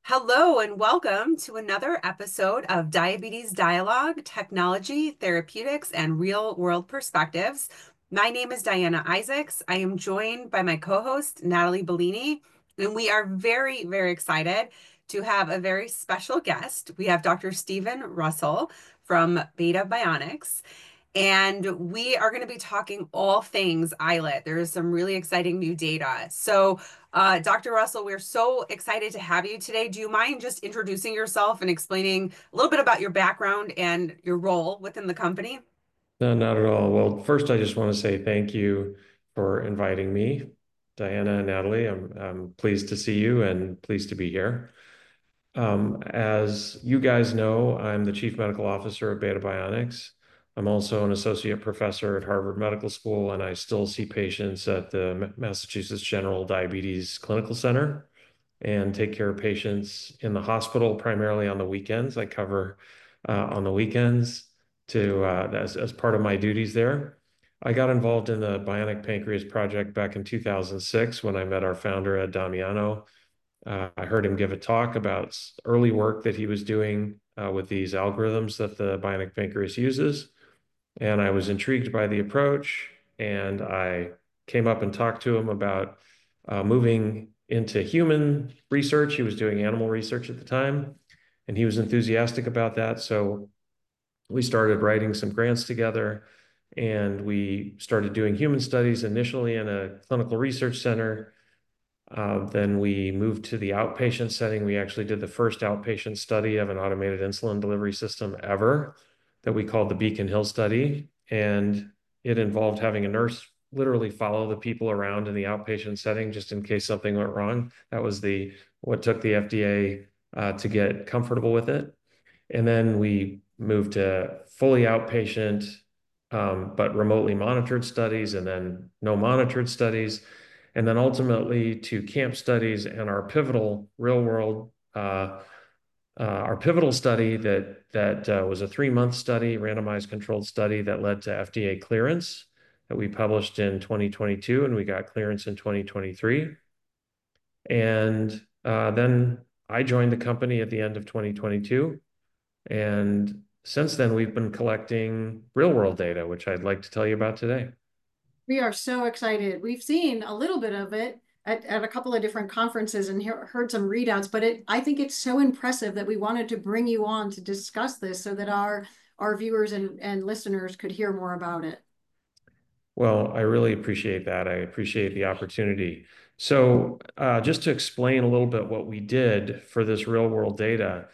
Hello and welcome to another episode of Diabetes Dialogue, Technology, Therapeutics, and Real World Perspectives. My name is Diana Isaacs. I am joined by my co-host, Natalie Bellini, and we are very, very excited to have a very special guest. We have Dr. Stephen Russell from Beta Bionics. And we are going to be talking all things islet. There is some really exciting new data. Dr. Russell, we're so excited to have you today. Do you mind just introducing yourself and explaining a little bit about your background and your role within the company? No, not at all. Well, first, I just want to say thank you for inviting me, Diana and Natalie. I'm pleased to see you and pleased to be here. As you guys know, I'm the Chief Medical Officer of Beta Bionics. I'm also an associate professor at Harvard Medical School, and I still see patients at the Massachusetts General Diabetes Clinical Center and take care of patients in the hospital primarily on the weekends. I cover on the weekends as part of my duties there. I got involved in the Bionic Pancreas Project back in 2006 when I met our founder, Ed Damiano. I heard him give a talk about early work that he was doing with these algorithms that the Bionic Pancreas uses. And I was intrigued by the approach, and I came up and talked to him about moving into human research. He was doing animal research at the time, and he was enthusiastic about that. So we started writing some grants together, and we started doing human studies initially in a clinical research center. Then we moved to the outpatient setting. We actually did the first outpatient study of an automated insulin delivery system ever that we called the Beacon Hill study. And it involved having a nurse literally follow the people around in the outpatient setting just in case something went wrong. That was what took the FDA to get comfortable with it. And then we moved to fully outpatient, but remotely monitored studies, and then no monitored studies, and then ultimately to camp studies and our pivotal real world, our pivotal study that was a 3 month study, randomized controlled study that led to FDA clearance that we published in 2022, and we got clearance in 2023. And then I joined the company at the end of 2022. And since then, we've been collecting real world data, which I'd like to tell you about today. We are so excited. We've seen a little bit of it at a couple of different conferences and heard some readouts, but I think it's so impressive that we wanted to bring you on to discuss this so that our viewers and listeners could hear more about it. Well, I really appreciate that. I appreciate the opportunity. So, just to explain a little bit what we did for this real world data,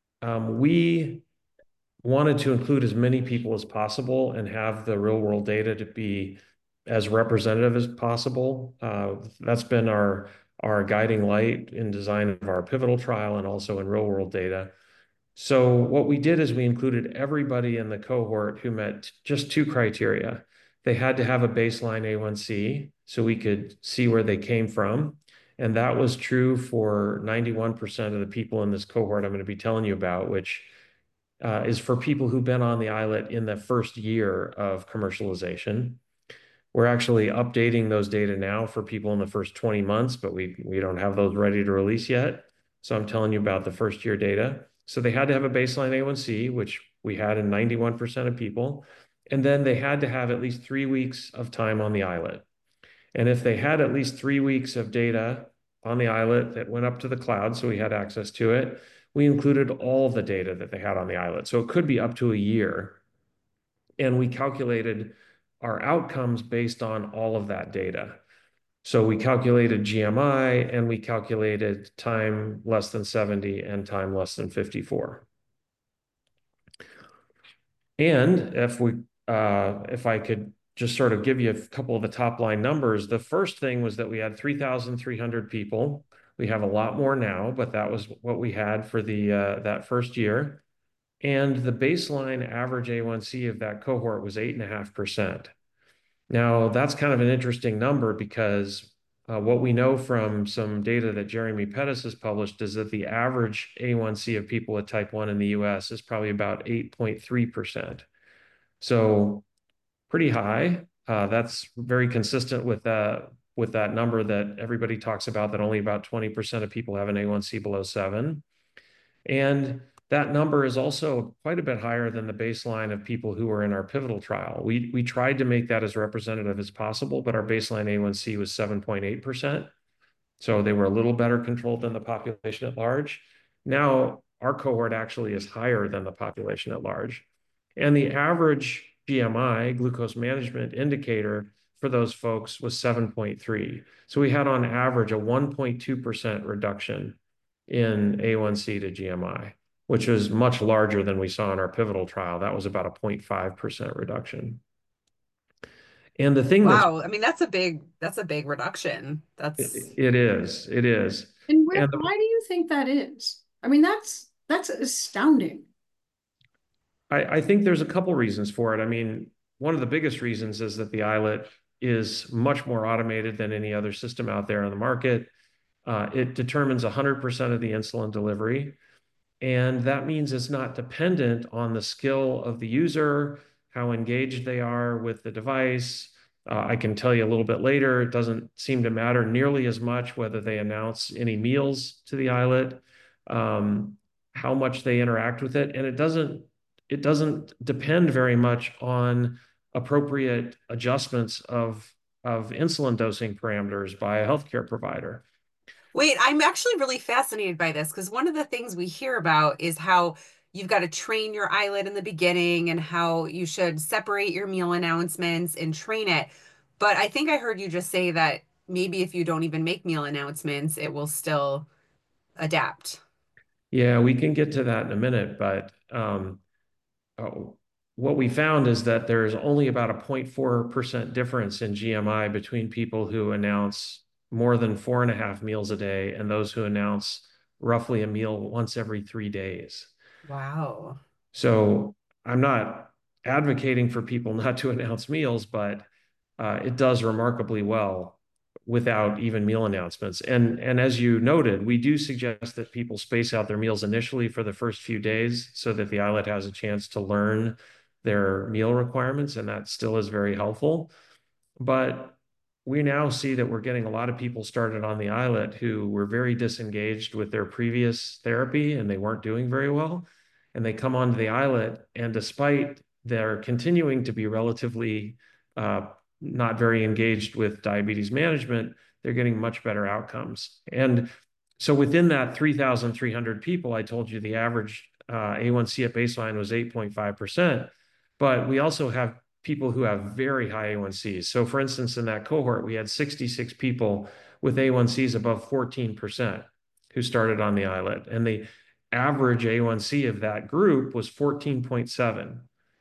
we wanted to include as many people as possible and have the real world data to be as representative as possible. That's been our guiding light in design of our pivotal trial and also in real world data. So what we did is we included everybody in the cohort who met just two criteria. They had to have a baseline A1C so we could see where they came from. And that was true for 91% of the people in this cohort I'm going to be telling you about, which is for people who've been on the islet in the first year of commercialization. We're actually updating those data now for people in the first 20 months, but we don't have those ready to release yet. So I'm telling you about the first year data. So they had to have a baseline A1C, which we had in 91% of people. And then they had to have at least 3 weeks of time on the islet. And if they had at least 3 weeks of data on the islet that went up to the cloud, so we had access to it, we included all the data that they had on the islet. So it could be up to a year. And we calculated our outcomes based on all of that data. So we calculated GMI and we calculated time less than 70 and time less than 54. And if I could just sort of give you a couple of the top line numbers, the first thing was that we had 3,300 people. We have a lot more now, but that was what we had for that first year. And the baseline average A1C of that cohort was 8.5%. Now, that's kind of an interesting number because what we know from some data that Jeremy Pettis has published is that the average A1C of people with type 1 in the US is probably about 8.3%. So pretty high. That's very consistent with with that number that everybody talks about, that only about 20% of people have an A1C below 7. And that number is also quite a bit higher than the baseline of people who were in our pivotal trial. We tried to make that as representative as possible, but our baseline A1C was 7.8%. So they were a little better controlled than the population at large. Now our cohort actually is higher than the population at large. And the average GMI, glucose management indicator, for those folks was 7.3. So we had on average a 1.2% reduction in A1C to GMI, which was much larger than we saw in our pivotal trial. That was about a 0.5% reduction. And the thing that's Wow. I mean, that's a big reduction. That's it is, it is. And And why do you think that is? I mean, that's astounding. I think there's a couple reasons for it. I mean, one of the biggest reasons is that the iLet is much more automated than any other system out there on the market. It determines 100% of the insulin delivery. And that means it's not dependent on the skill of the user, how engaged they are with the device. I can tell you a little bit later, it doesn't seem to matter nearly as much whether they announce any meals to the iLet, how much they interact with it. And it doesn't depend very much on appropriate adjustments of insulin dosing parameters by a healthcare provider. Wait, I'm actually really fascinated by this because one of the things we hear about is how you've got to train your eyelid in the beginning and how you should separate your meal announcements and train it. But I think I heard you just say that maybe if you don't even make meal announcements, it will still adapt. Yeah, we can get to that in a minute, but oh, what we found is that there's only about a 0.4% difference in GMI between people who announce more than 4.5 meals a day and those who announce roughly a meal once every 3 days. Wow. So I'm not advocating for people not to announce meals, but it does remarkably well without even meal announcements. And as you noted, we do suggest that people space out their meals initially for the first few days so that the islet has a chance to learn their meal requirements, and that still is very helpful. But we now see that we're getting a lot of people started on the islet who were very disengaged with their previous therapy and they weren't doing very well. And they come onto the islet, and despite their continuing to be relatively not very engaged with diabetes management, they're getting much better outcomes. And so within that 3,300 people, I told you the average A1C at baseline was 8.5%. But we also have people who have very high A1Cs. So for instance, in that cohort, we had 66 people with A1Cs above 14% who started on the islet. And the average A1C of that group was 14.7.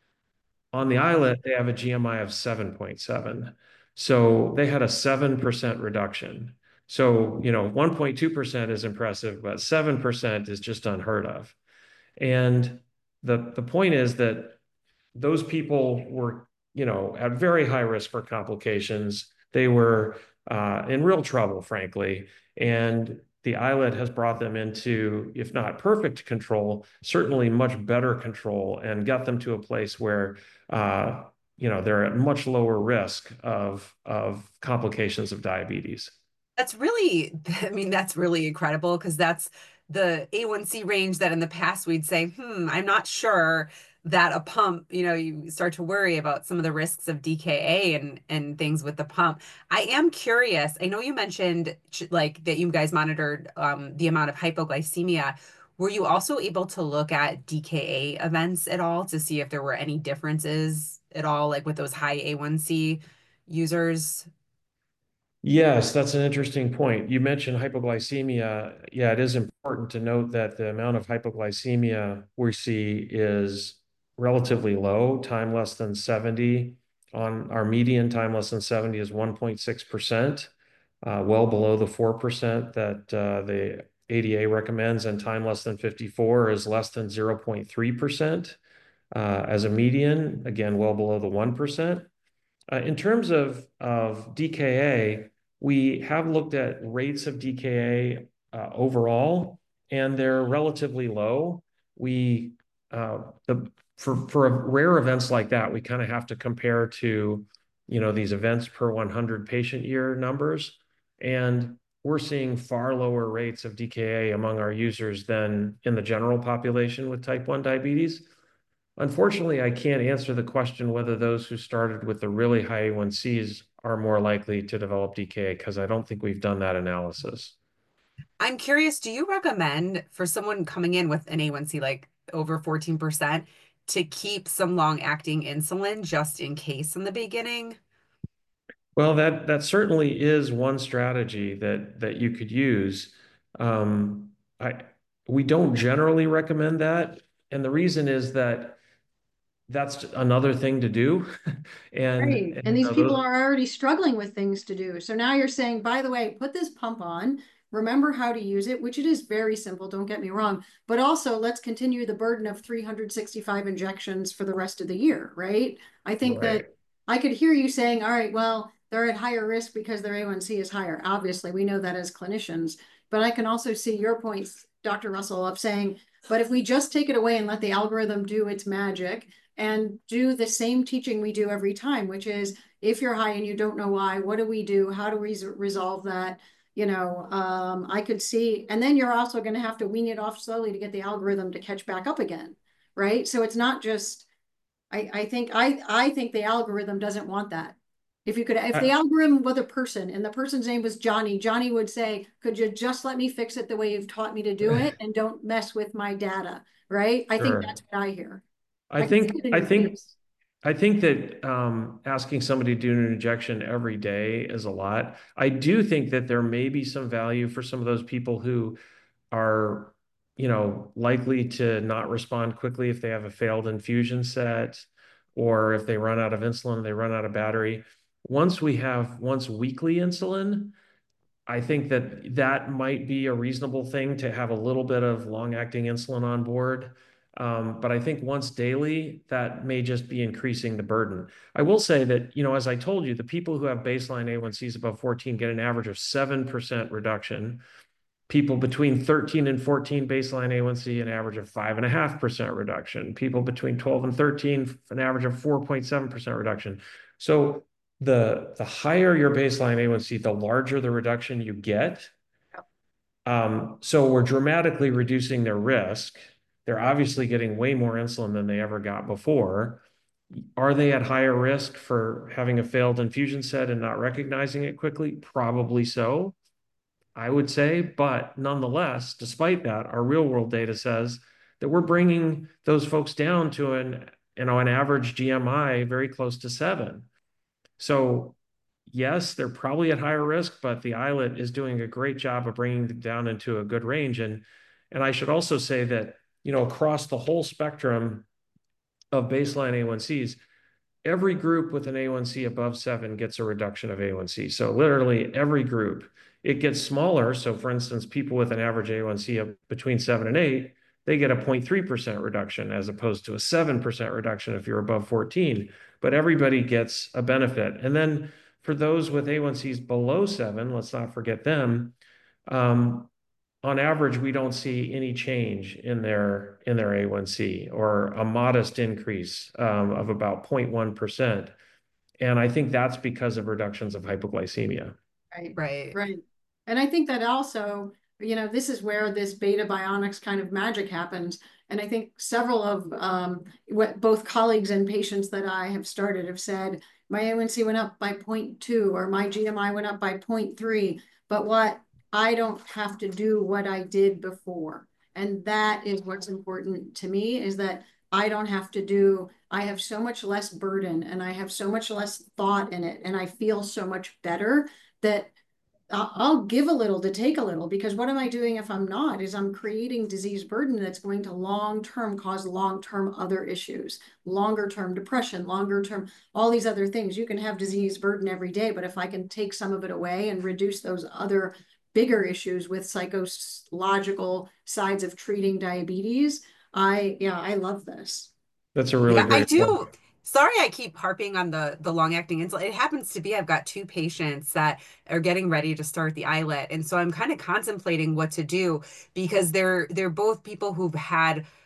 On the Wow. islet, they have a GMI of 7.7. So they had a 7% reduction. So, 1.2% is impressive, but 7% is just unheard of. And the point is that those people were, at very high risk for complications. They were in real trouble, frankly. And the islet has brought them into, if not perfect control, certainly much better control and got them to a place where, they're at much lower risk of complications of diabetes. That's really, I mean, that's really incredible because that's the A1C range that in the past we'd say, I'm not sure that a pump, you start to worry about some of the risks of DKA and things with the pump. I am curious. I know you mentioned like that you guys monitored the amount of hypoglycemia. Were you also able to look at DKA events at all to see if there were any differences at all, like with those high A1C users? Yes, that's an interesting point. You mentioned hypoglycemia. Yeah, it is important to note that the amount of hypoglycemia we see is relatively low, time less than 70. On our median, time less than 70 is 1.6%, well below the 4% that the ADA recommends, and time less than 54 is less than 0.3% as a median, again, well below the 1%. In terms of DKA, we have looked at rates of DKA overall, and they're relatively low. We for rare events like that, we kind of have to compare to, these events per 100 patient year numbers. And we're seeing far lower rates of DKA among our users than in the general population with type 1 diabetes. Unfortunately, I can't answer the question whether those who started with the really high A1Cs are more likely to develop DKA, because I don't think we've done that analysis. I'm curious, do you recommend for someone coming in with an A1C like over 14% to keep some long-acting insulin just in case in the beginning? Well, that certainly is one strategy that you could use. Um, I we don't generally recommend that, and the reason is that that's another thing to do, Right. and And these people those, are already struggling with things to do. So now you're saying, by the way, put this pump on, remember how to use it, which it is very simple, don't get me wrong. But also let's continue the burden of 365 injections for the rest of the year, right? I think that right. I could hear you saying, all right, well, they're at higher risk because their A1C is higher. Obviously, we know that as clinicians. But I can also see your points, Dr. Russell, of saying, but if we just take it away and let the algorithm do its magic, and do the same teaching we do every time, which is if you're high and you don't know why, what do we do? How do we resolve that? I could see, and then you're also going to have to wean it off slowly to get the algorithm to catch back up again, right? So it's not just. I think the algorithm doesn't want that. If the I, algorithm was a person and the person's name was Johnny, Johnny would say, "Could you just let me fix it the way you've taught me to do it, and don't mess with my data?" Right? I think sure. that's what I hear. I I can see think it in I your think face. I think that asking somebody to do an injection every day is a lot. I do think that there may be some value for some of those people who are, likely to not respond quickly if they have a failed infusion set, or if they run out of insulin, they run out of battery. Once weekly insulin, I think that that might be a reasonable thing to have a little bit of long-acting insulin on board. But I think once daily, that may just be increasing the burden. I will say that, as I told you, the people who have baseline A1Cs above 14 get an average of 7% reduction. People between 13 and 14 baseline A1C, an average of 5.5% reduction. People between 12 and 13, an average of 4.7% reduction. So the higher your baseline A1C, the larger the reduction you get. So we're dramatically reducing their risk. They're obviously getting way more insulin than they ever got before. Are they at higher risk for having a failed infusion set and not recognizing it quickly? Probably so, I would say. But nonetheless, despite that, our real world data says that we're bringing those folks down to an average GMI very close to 7. So yes, they're probably at higher risk, but the islet is doing a great job of bringing them down into a good range. And I should also say that, across the whole spectrum of baseline A1Cs, every group with an A1C above 7 gets a reduction of A1C. So literally every group, it gets smaller. So for instance, people with an average A1C of between 7 and 8, they get a 0.3% reduction as opposed to a 7% reduction if you're above 14. But everybody gets a benefit. And then for those with A1Cs below 7, let's not forget them. Um, on average, we don't see any change in their A1C, or a modest increase of about 0.1%. And I think that's because of reductions of hypoglycemia. Right, Right. right. And I think that also, this is where this Beta Bionics kind of magic happens. And I think several of both colleagues and patients that I have started have said, my A1C went up by zero point 0.2 or my GMI went up by 0.3. But what I don't have to do what I did before. And that is what's important to me, is that I don't have to do, I have so much less burden and I have so much less thought in it. And I feel so much better that I'll give a little to take a little, because what am I doing if I'm not? Is I'm creating disease burden that's going to long term cause long term other issues, longer term depression, longer term, all these other things. You can have disease burden every day, but if I can take some of it away and reduce those other bigger issues with psychological sides of treating diabetes, I love this. That's a really Yeah, I great point. do. Sorry, I keep harping on the long-acting insulin. It happens to be I've got two patients that are getting ready to start the islet, and so I'm kind of contemplating what to do because they're both people who've had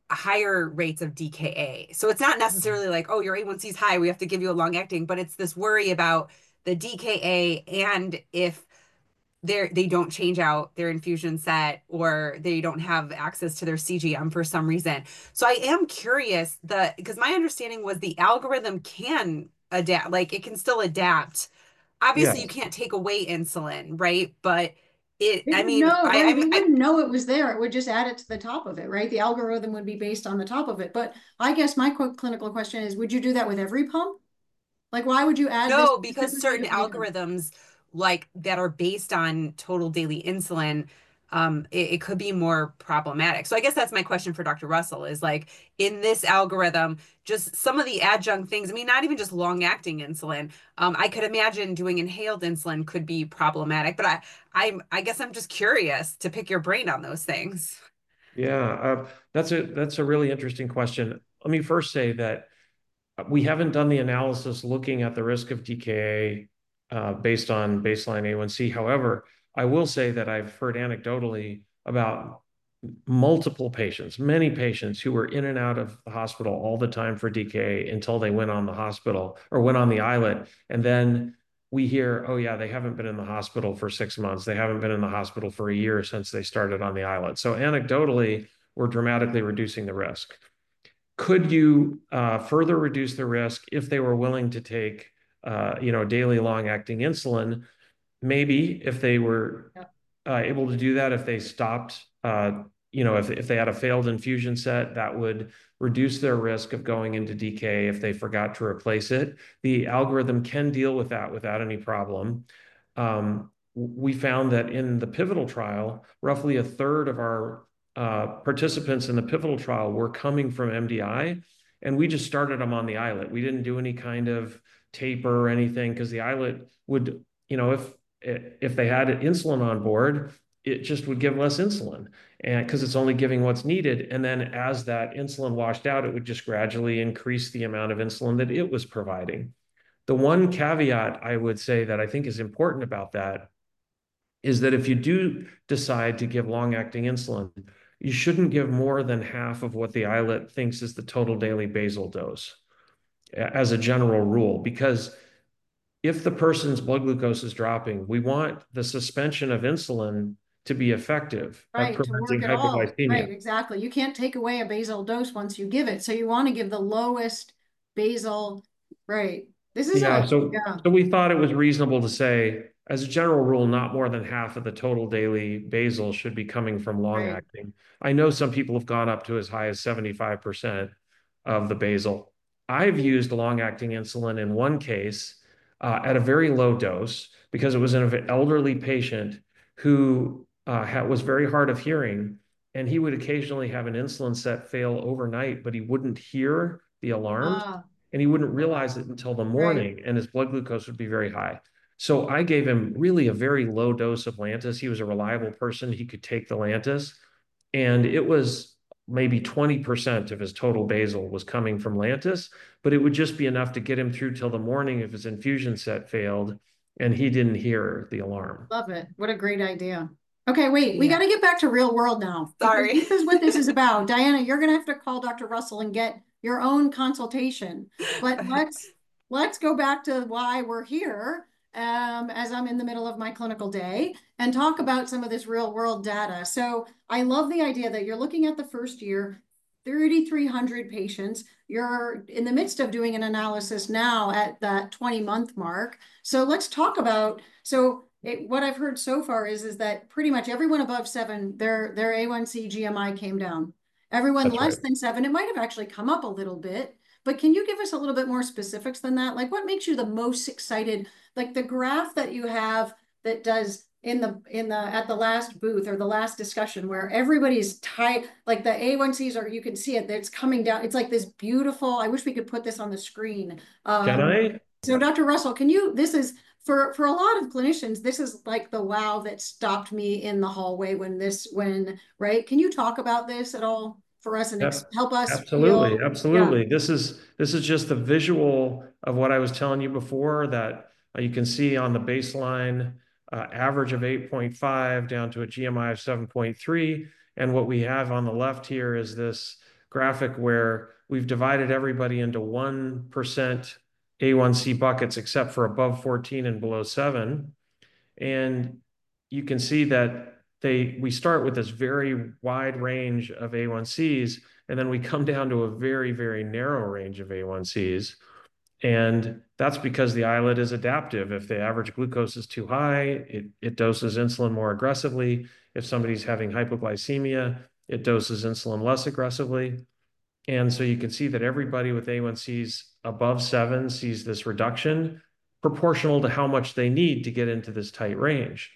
higher rates of DKA. So it's not necessarily like, oh, your A1C is high, we have to give you a long acting, but it's this worry about the DKA and if they don't change out their infusion set or they don't have access to their CGM for some reason. So I am curious because my understanding was the algorithm can adapt, like it can still adapt. Obviously, you Yes. can't take away insulin, right? But it, We I wouldn't mean, know, I, right? I, We I wouldn't know it was there. It would just add it to the top of it, right? The algorithm would be based on the top of it. But I guess my clinical question is, would you do that with every pump? Like, why would you add this no, because specifically certain to beta? algorithms like that are based on total daily insulin, it could be more problematic. So I guess that's my question for Dr. Russell is like in this algorithm, just some of the adjunct things. I mean, not even just long-acting insulin. I could imagine doing inhaled insulin could be problematic, but I guess I'm just curious to pick your brain on those things. Yeah, that's a really interesting question. Let me first say that we haven't done the analysis looking at the risk of DKA based on baseline A1C. However, I will say that I've heard anecdotally about multiple patients, many patients who were in and out of the hospital all the time for DKA until they went on the hospital or went on the islet. And then we hear, oh, yeah, they haven't been in the hospital for 6 months. They haven't been in the hospital for a year since they started on the islet. So anecdotally, we're dramatically reducing the risk. Could you further reduce the risk if they were willing to take, daily long-acting insulin? Maybe if they were Yeah. able to do that, if they stopped, if they had a failed infusion set, that would reduce their risk of going into DK if they forgot to replace it. The algorithm can deal with that without any problem. We found that in the pivotal trial, roughly a third of our participants in the pivotal trial were coming from MDI, and we just started them on the islet. We didn't do any kind of taper or anything because the islet would, if they had insulin on board, it just would give less insulin, and because it's only giving what's needed. And then as that insulin washed out, it would just gradually increase the amount of insulin that it was providing. The one caveat I would say that I think is important about that is that if you do decide to give long-acting insulin, you shouldn't give more than half of what the islet thinks is the total daily basal dose as a general rule, because if the person's blood glucose is dropping, we want the suspension of insulin to be effective at Right, to preventing work it all. Right, hypoglycemia. exactly. You can't take away a basal dose once you give it. So you want to give the lowest basal, right. This is Yeah, a, so yeah, so we thought it was reasonable to say, as a general rule, not more than half of the total daily basal should be coming from long right. acting. I know some people have gone up to as high as 75% of the basal. I've used long acting insulin in one case at a very low dose because it was in an elderly patient who was very hard of hearing, and he would occasionally have an insulin set fail overnight, but he wouldn't hear the alarms Ah, and he wouldn't realize it until the right. morning, and his blood glucose would be very high. So I gave him really a very low dose of Lantus. He was a reliable person. He could take the Lantus, and it was maybe 20% of his total basal was coming from Lantus, but it would just be enough to get him through till the morning if his infusion set failed and he didn't hear the alarm. Love it. What a great idea. Okay, wait, we got Yeah. to get back to real world now because Sorry. this is what this is about. Diana, you're going to have to call Dr. Russell and get your own consultation. But let's go back to why we're here, as I'm in the middle of my clinical day and talk about some of this real world data. So I love the idea that you're looking at the first year, 3,300 patients. You're in the midst of doing an analysis now at that 20-month mark. So let's talk about, what I've heard so far is that pretty much everyone above 7, their A1C GMI came down. Everyone That's right. less than 7, it might have actually come up a little bit, but can you give us a little bit more specifics than that? Like what makes you the most excited? Like the graph that you have that does in the at the last booth or the last discussion where everybody's tight, like the A1Cs are, you can see it, it's coming down. It's like this beautiful, I wish we could put this on the screen. Can I? So Dr. Russell, this is for a lot of clinicians, this is like the wow that stopped me in the hallway right? Can you talk about this at all for us and Yep. help us Absolutely, feel, yeah. absolutely. This is just the visual of what I was telling you before that you can see on the baseline average of 8.5 down to a GMI of 7.3. And what we have on the left here is this graphic where we've divided everybody into 1% A1C buckets except for above 14 and below 7. And you can see that we start with this very wide range of A1Cs, and then we come down to a very, very narrow range of A1Cs. And that's because the islet is adaptive. If the average glucose is too high, it doses insulin more aggressively. If somebody's having hypoglycemia, it doses insulin less aggressively. And so you can see that everybody with A1Cs above 7 sees this reduction proportional to how much they need to get into this tight range.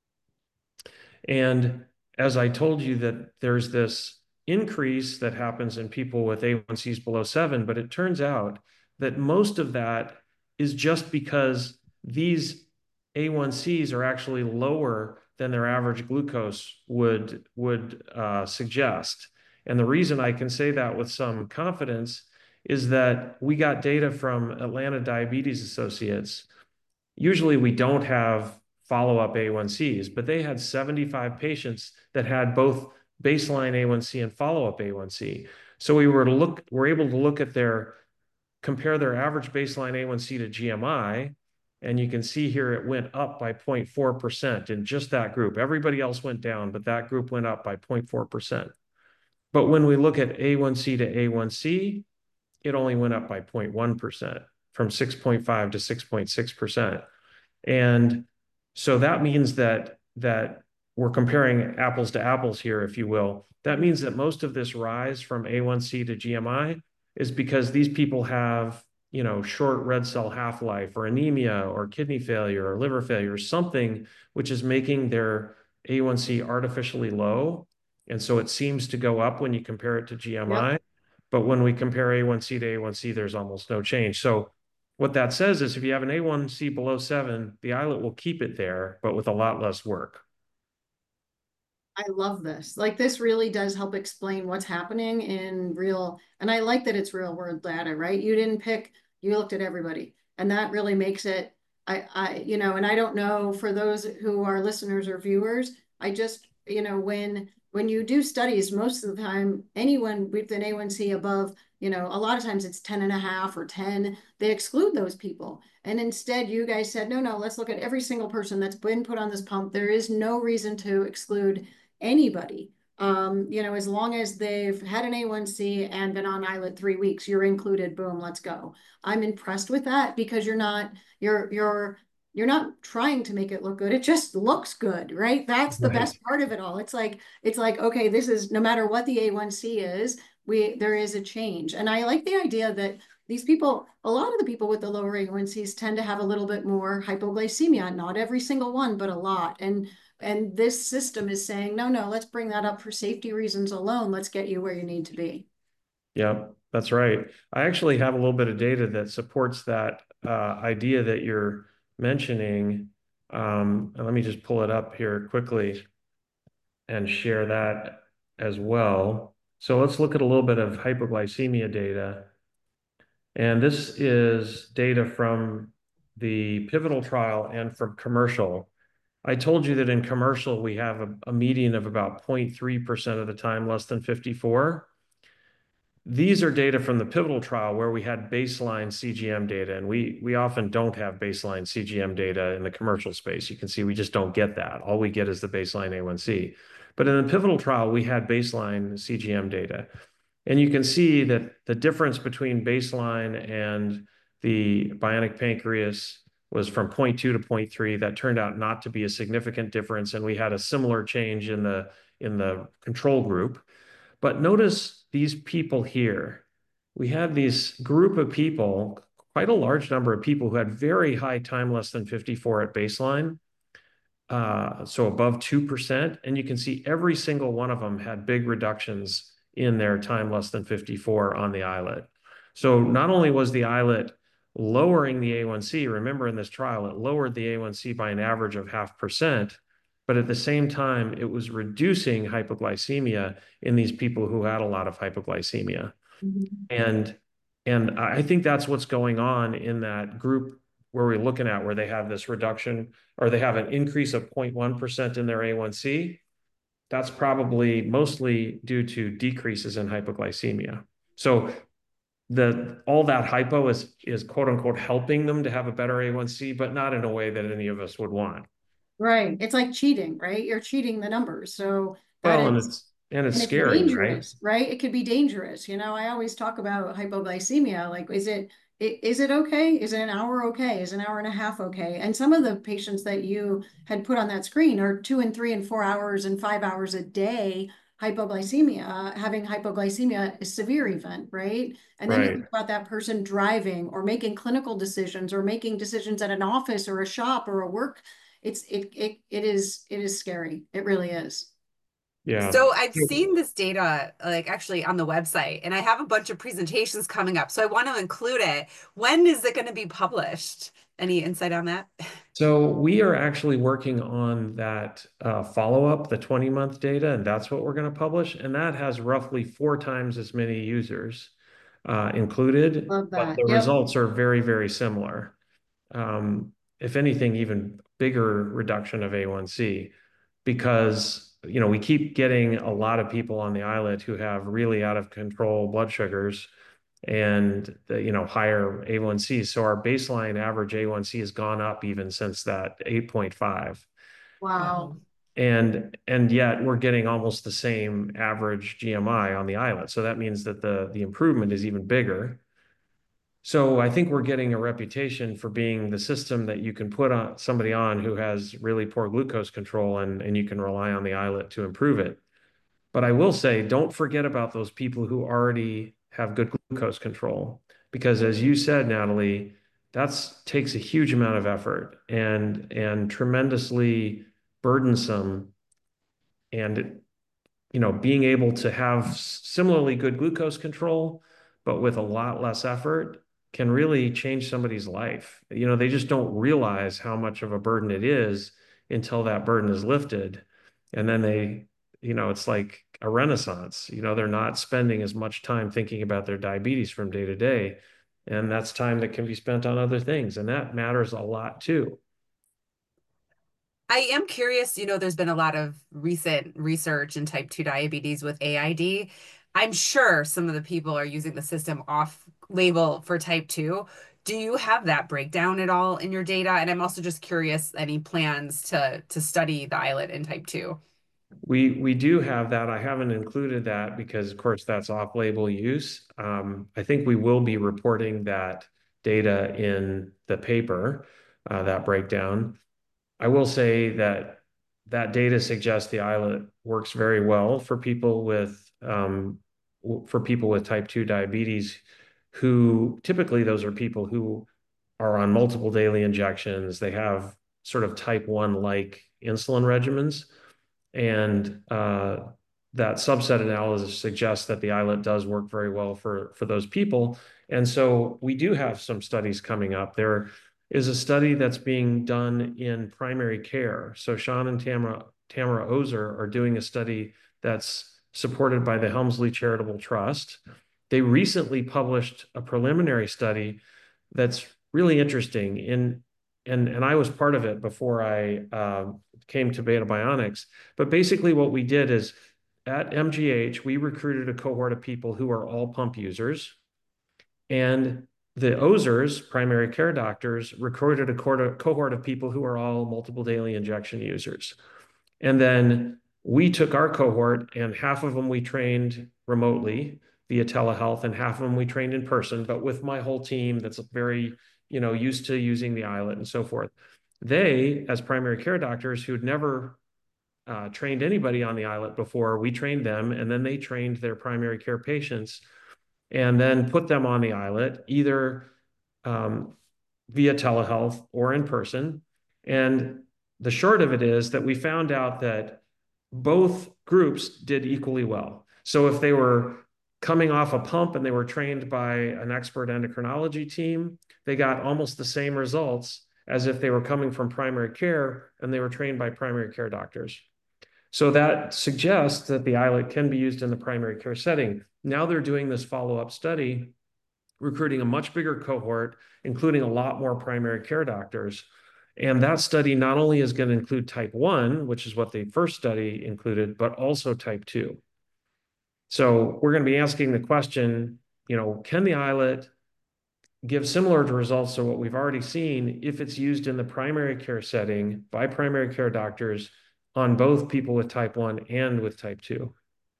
And as I told you that there's this increase that happens in people with A1Cs below 7, but it turns out that most of that is just because these A1Cs are actually lower than their average glucose would suggest. And the reason I can say that with some confidence is that we got data from Atlanta Diabetes Associates. Usually we don't have follow-up A1Cs, but they had 75 patients that had both baseline A1C and follow-up A1C. So we're able to look at compare their average baseline A1C to GMI, and you can see here it went up by 0.4% in just that group. Everybody else went down, but that group went up by 0.4%. But when we look at A1C to A1C, it only went up by 0.1%, from 6.5 to 6.6%. And so that means that we're comparing apples to apples here, if you will. That means that most of this rise from A1C to GMI is because these people have, short red cell half-life or anemia or kidney failure or liver failure, or something which is making their A1C artificially low. And so it seems to go up when you compare it to GMI. Yep. But when we compare A1C to A1C, there's almost no change. So what that says is if you have an A1C below 7, the islet will keep it there, but with a lot less work. I love this. Like, this really does help explain what's happening in real, and I like that it's real world data, right? You looked at everybody, and that really makes it, and I don't know, for those who are listeners or viewers, I just, when you do studies, most of the time, anyone with an A1C above, a lot of times it's 10.5 or 10, they exclude those people. And instead, you guys said, no, let's look at every single person that's been put on this pump. There is no reason to exclude anybody. As long as they've had an A1C and been on islet 3 weeks, you're included. Boom, let's go. I'm impressed with that because you're not trying to make it look good. It just looks good, right? That's the best part of it all. It's like, okay, this is, no matter what the A1C is, there is a change. And I like the idea that these people, a lot of the people with the lower A1Cs tend to have a little bit more hypoglycemia, not every single one, but a lot. And this system is saying, no, let's bring that up for safety reasons alone. Let's get you where you need to be. Yeah, that's right. I actually have a little bit of data that supports that idea that you're mentioning. And let me just pull it up here quickly and share that as well. So let's look at a little bit of hypoglycemia data. And this is data from the pivotal trial and from commercial. I told you that in commercial, we have a median of about 0.3% of the time less than 54. These are data from the pivotal trial where we had baseline CGM data, and we often don't have baseline CGM data in the commercial space. You can see we just don't get that. All we get is the baseline A1C. But in the pivotal trial, we had baseline CGM data. And you can see that the difference between baseline and the bionic pancreas was from 0.2 to 0.3. That turned out not to be a significant difference, and we had a similar change in the control group. But notice these people here. We had this group of people, quite a large number of people who had very high time less than 54 at baseline, so above 2%. And you can see every single one of them had big reductions in their time less than 54 on the islet. So not only was the islet lowering the A1C, remember in this trial, it lowered the A1C by an average of 0.5%, but at the same time, it was reducing hypoglycemia in these people who had a lot of hypoglycemia. Mm-hmm. And I think that's what's going on in that group where we're looking at, where they have this reduction, or they have an increase of 0.1% in their A1C. that's probably mostly due to decreases in hypoglycemia. So all that hypo is quote unquote helping them to have a better A1C, but not in a way that any of us would want. Right. It's like cheating, right? You're cheating the numbers. So that Well, and is, it's and it's scary, right? dangerous, right? It could be dangerous. I always talk about hypoglycemia. Like, is it okay? Is an hour okay? Is an hour and a half okay? And some of the patients that you had put on that screen are 2 and 3 and 4 hours and 5 hours a day hypoglycemia. Having hypoglycemia is a severe event, right? And then you Right. think about that person driving or making clinical decisions or making decisions at an office or a shop or a work. It is scary. It really is. Yeah. So I've seen this data like actually on the website, and I have a bunch of presentations coming up. So I want to include it. When is it going to be published? Any insight on that? So we are actually working on that follow-up, the 20-month data, and that's what we're going to publish. And that has roughly 4 times as many users included, Love but that. the Yep. results are very, very similar. If anything, even bigger reduction of A1C because, we keep getting a lot of people on the islet who have really out of control blood sugars and higher A1Cs. So our baseline average A1C has gone up even since that 8.5. Wow. Wow. And yet we're getting almost the same average GMI on the islet. So that means that the improvement is even bigger. So I think we're getting a reputation for being the system that you can put on somebody on who has really poor glucose control and you can rely on the islet to improve it. But I will say, don't forget about those people who already have good glucose control. Because as you said, Natalie, that's takes a huge amount of effort and tremendously burdensome. And being able to have similarly good glucose control, but with a lot less effort can really change somebody's life. They just don't realize how much of a burden it is until that burden is lifted. And then it's like a renaissance. They're not spending as much time thinking about their diabetes from day to day. And that's time that can be spent on other things. And that matters a lot too. I am curious, there's been a lot of recent research in type 2 diabetes with AID. I'm sure some of the people are using the system off label for type 2. Do you have that breakdown at all in your data? And I'm also just curious, any plans to study the islet in type 2? We do have that. I haven't included that because, of course, that's off-label use. I think we will be reporting that data in the paper, that breakdown. I will say that that data suggests the islet works very well for people with type 2 diabetes, who typically those are people who are on multiple daily injections. They have sort of type 1 like insulin regimens. And that subset analysis suggests that the islet does work very well for those people. And so we do have some studies coming up. There is a study that's being done in primary care. So Sean and Tamara Ozer are doing a study that's supported by the Helmsley Charitable Trust. They recently published a preliminary study that's really interesting and I was part of it before I came to Beta Bionics. But basically, what we did is at MGH, we recruited a cohort of people who are all pump users. And the Ozers, primary care doctors, recruited a cohort of people who are all multiple daily injection users. And then we took our cohort, and half of them we trained remotely via telehealth, and half of them we trained in person, but with my whole team that's very, used to using the islet and so forth. They, as primary care doctors who'd never trained anybody on the islet before, we trained them, and then they trained their primary care patients and then put them on the islet, either um, via telehealth or in person. And the short of it is that we found out that both groups did equally well. So if they were coming off a pump and they were trained by an expert endocrinology team, they got almost the same results as if they were coming from primary care and they were trained by primary care doctors. So that suggests that the islet can be used in the primary care setting. Now they're doing this follow-up study, recruiting a much bigger cohort, including a lot more primary care doctors. And that study not only is going to include type 1, which is what the first study included, but also type 2. So we're going to be asking the question, can the islet give similar results to what we've already seen if it's used in the primary care setting by primary care doctors on both people with type 1 and with type 2?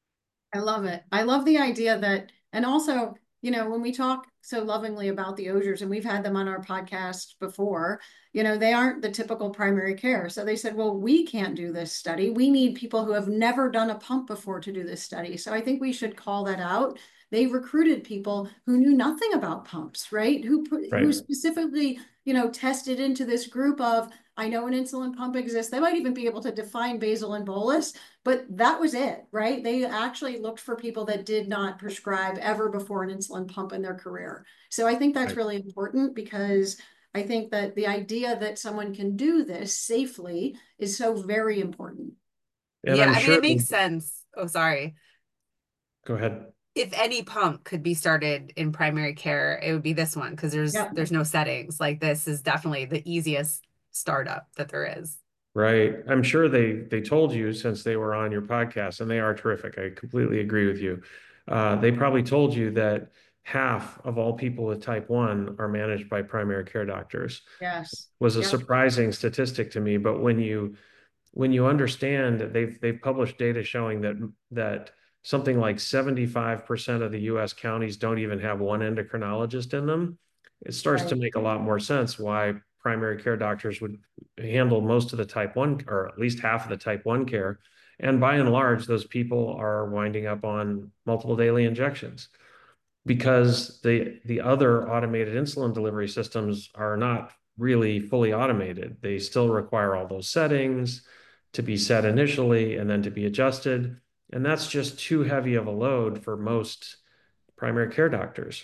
I love it. I love the idea that, and also, when we talk so lovingly about the Osiers, and we've had them on our podcast before, they aren't the typical primary care. So they said, well, we can't do this study. We need people who have never done a pump before to do this study. So I think we should call that out. They recruited people who knew nothing about pumps, right? Who Right. specifically, tested into this group of, I know an insulin pump exists. They might even be able to define basal and bolus, but that was it, right? They actually looked for people that did not prescribe ever before an insulin pump in their career. So I think that's Right. really important, because I think that the idea that someone can do this safely is so very important. And Yeah, I'm I mean, sure, it makes sense. Oh, sorry. go ahead. If any pump could be started in primary care, it would be this one because there's Yeah. there's no settings. Like this is definitely the easiest startup that there is. Right. I'm sure they told you since they were on your podcast, and they are terrific. I completely agree with you. They probably told you that half of all people with type 1 are managed by primary care doctors. Yes. Was a Yep. surprising statistic to me, but when you understand that they've published data showing that something like 75% of the US counties don't even have one endocrinologist in them, it starts to Right. make a lot more sense why primary care doctors would handle most of the type 1, or at least half of the type 1 care. And by and large, those people are winding up on multiple daily injections because the other automated insulin delivery systems are not really fully automated. They still require all those settings to be set initially and then to be adjusted. And that's just too heavy of a load for most primary care doctors.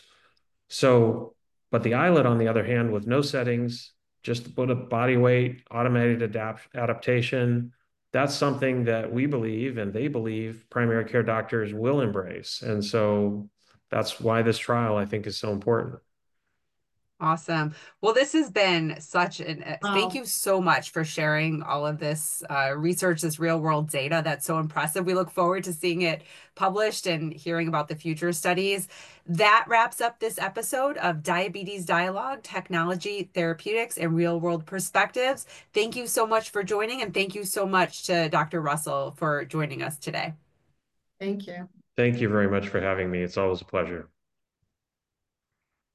So, but the iLet, on the other hand, with no settings, just put a body weight, automated adaptation, that's something that we believe and they believe primary care doctors will embrace. And so that's why this trial, I think, is so important. Awesome. Well, this has been such thank Wow. you so much for sharing all of this research, this real world data. That's so impressive. We look forward to seeing it published and hearing about the future studies. That wraps up this episode of Diabetes Dialogue, Technology, Therapeutics, and Real World Perspectives. Thank you so much for joining, and thank you so much to Dr. Russell for joining us today. Thank you. Thank you very much for having me. It's always a pleasure.